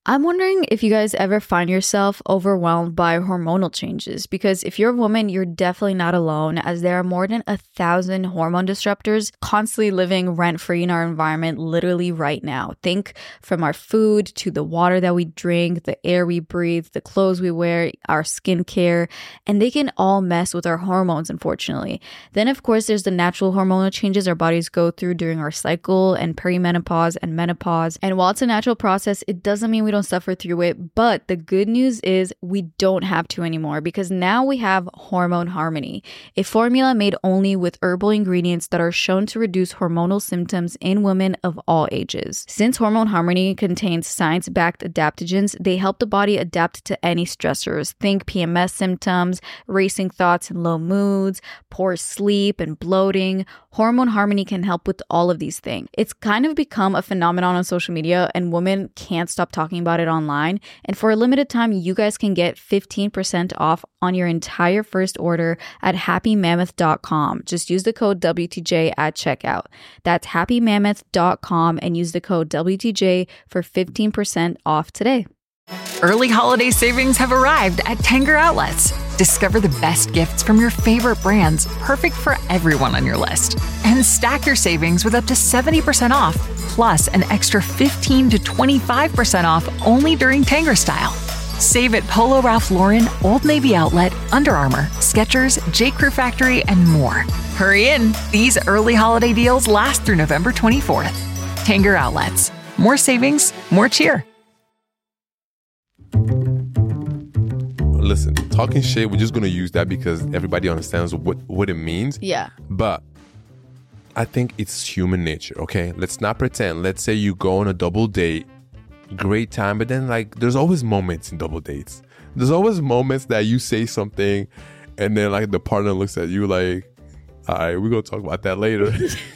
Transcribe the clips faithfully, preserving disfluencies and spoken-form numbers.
I'm wondering if you guys ever find yourself overwhelmed by hormonal changes, because if you're a woman, you're definitely not alone, as there are more than a thousand hormone disruptors constantly living rent-free in our environment literally right now. Think from our food to the water that we drink, the air we breathe, the clothes we wear, our skincare, and they can all mess with our hormones, unfortunately. Then, of course, there's the natural hormonal changes our bodies go through during our cycle and perimenopause and menopause. And while it's a natural process, it doesn't mean we don't suffer through it. But the good news is we don't have to anymore, because now we have Hormone Harmony, a formula made only with herbal ingredients that are shown to reduce hormonal symptoms in women of all ages. Since Hormone Harmony contains science-backed adaptogens, they help the body adapt to any stressors. Think P M S symptoms, racing thoughts and low moods, poor sleep and bloating. Hormone Harmony can help with all of these things. It's kind of become a phenomenon on social media, and women can't stop talking about it online. And for a limited time, you guys can get fifteen percent off on your entire first order at happy mammoth dot com. Just use the code W T J at checkout. That's happy mammoth dot com and use the code W T J for fifteen percent off today. Early holiday savings have arrived at Tanger Outlets. Discover the best gifts from your favorite brands, perfect for everyone on your list. And stack your savings with up to seventy percent off, plus an extra fifteen to twenty-five percent off only during Tanger Style. Save at Polo Ralph Lauren, Old Navy Outlet, Under Armour, Skechers, J. Crew Factory, and more. Hurry in. These early holiday deals last through November twenty-fourth. Tanger Outlets. More savings, more cheer. Listen, talking shit, we're just going to use that because everybody understands what, what it means. Yeah. But I think it's human nature, okay? Let's not pretend. Let's say you go on a double date, great time, but then like there's always moments in double dates. There's always moments that you say something and then like the partner looks at you like, all right, we're going to talk about that later.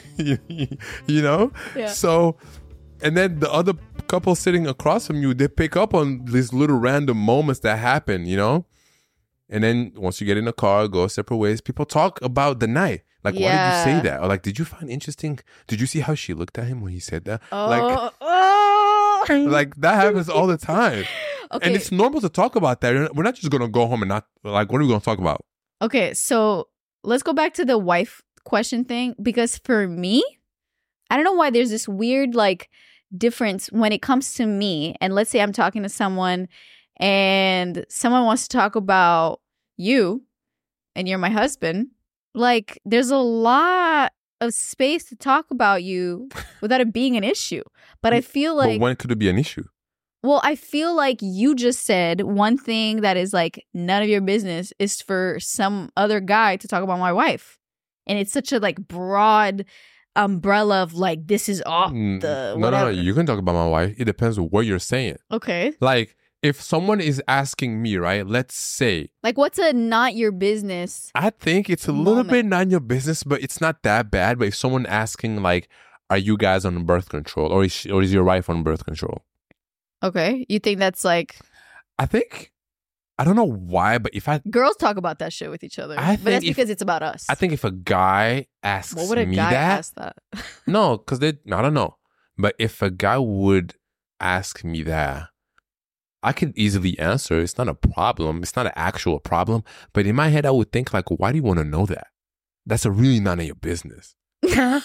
You know? Yeah. So, and then the other couple sitting across from you, they pick up on these little random moments that happen, you know? And then once you get in the car, go separate ways, people talk about the night. Like, Yeah. why did you say that? Or like, did you find interesting? Did you see how she looked at him when he said that? Oh, Like, oh. like that happens all the time. Okay. And it's normal to talk about that. We're not just going to go home and not, like, what are we going to talk about? Okay, so let's go back to the wife question thing, because for me, I don't know why there's this weird like difference when it comes to me. And let's say I'm talking to someone and someone wants to talk about you and you're my husband. Like, there's a lot of space to talk about you without it being an issue. But I feel like, But when could it be an issue? well, I feel like you just said one thing that is like none of your business is for some other guy to talk about my wife. And it's such a like broad umbrella of like, this is off Mm, the no, no, whatever. no. You can talk about my wife. It depends on what you're saying. Okay. Like, if someone is asking me, right, let's say, Like, what's a not your business? I think it's a little Moment. bit not your business, but it's not that bad. But if someone asking, like, are you guys on birth control? Or is, she, or is your wife on birth control? Okay. You think that's like, I think, I don't know why, but if I, girls talk about that shit with each other. I but that's think if- because it's about us. I think if a guy asks What would a me guy that, ask that? no, because they, I don't know. But if a guy would ask me that, I could easily answer. It's not a problem. It's not an actual problem. But in my head, I would think like, why do you want to know that? That's a really none of your business. I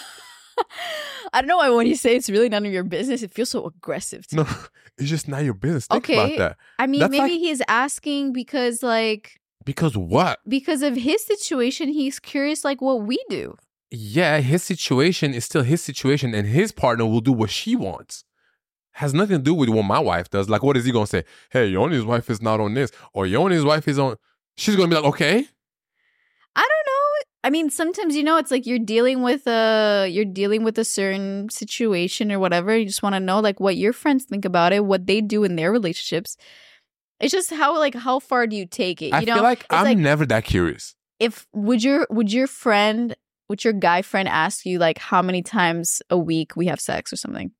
don't know why when you say it's really none of your business, it feels so aggressive to No, me. it's just not your business. Think Okay. about that. I mean, That's maybe like- he's asking because like, Because what? because of his situation, he's curious like what we do. Yeah, his situation is still his situation, and his partner will do what she wants. Has nothing to do with what my wife does. Like, what is he gonna say? Hey, Yoni's wife is not on this, or Yoni's wife is on. She's gonna be like, okay. I don't know. I mean, sometimes, you know, it's like you're dealing with a you're dealing with a certain situation or whatever. You just want to know like what your friends think about it, what they do in their relationships. It's just how like how far do you take it? You I know, feel like It's I'm like, never that curious. if would your would your friend would your guy friend ask you like how many times a week we have sex or something?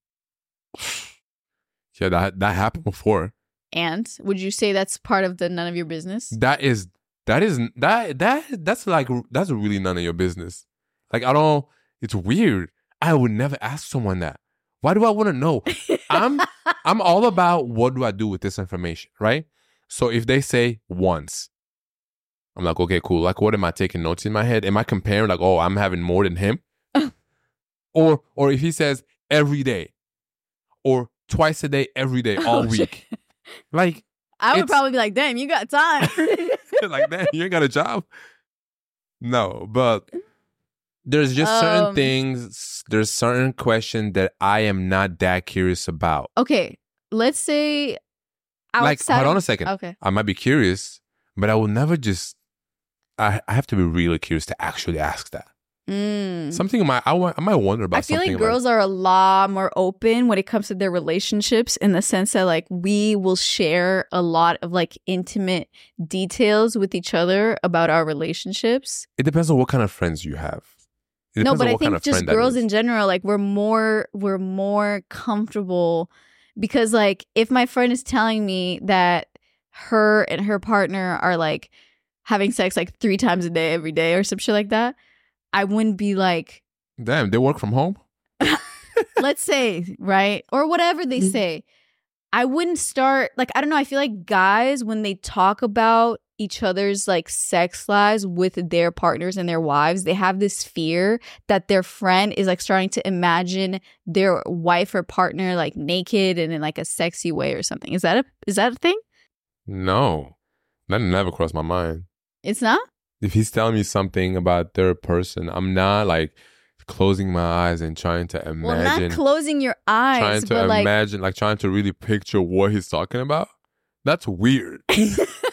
Yeah, that that happened before. And would you say that's part of the none of your business? That is that is that that that's like that's really none of your business. Like, I don't. It's weird. I would never ask someone that. Why do I want to know? I'm I'm all about what do I do with this information, right? So if they say once, I'm like, okay, cool. Like, what am I taking notes in my head? Am I comparing like, oh, I'm having more than him? or or if he says every day or twice a day, every day, all Oh, week. Like, I would it's- probably be like, damn, you got time. like, man, you ain't got a job. No, but there's just certain Um, things, there's certain questions that I am not that curious about. Okay, let's say Like, outside hold on of- a second. Okay. I might be curious, but I will never just, I, I have to be really curious to actually ask that. Mm. Something might, I, wa- I might wonder about I feel something. like girls are a lot more open when it comes to their relationships in the sense that like we will share a lot of like intimate details with each other about our relationships. It depends on what kind of friends you have. It No, depends but on I what kind think of just friend that girls is. in general, like we're more we're more comfortable because like if my friend is telling me that her and her partner are like having sex like three times a day every day or some shit like that, I wouldn't be like, Damn, they work from home? let's say, right? Or whatever they Mm-hmm. say. I wouldn't start like I don't know, I feel like guys when they talk about each other's like sex lives with their partners and their wives, they have this fear that their friend is like starting to imagine their wife or partner like naked and in like a sexy way or something. Is that a is that a thing? No, that never crossed my mind. It's not? If he's telling me something about their person, I'm not like closing my eyes and trying to Well, imagine, not closing your eyes, trying to but like imagine, like trying to really picture what he's talking about. That's weird.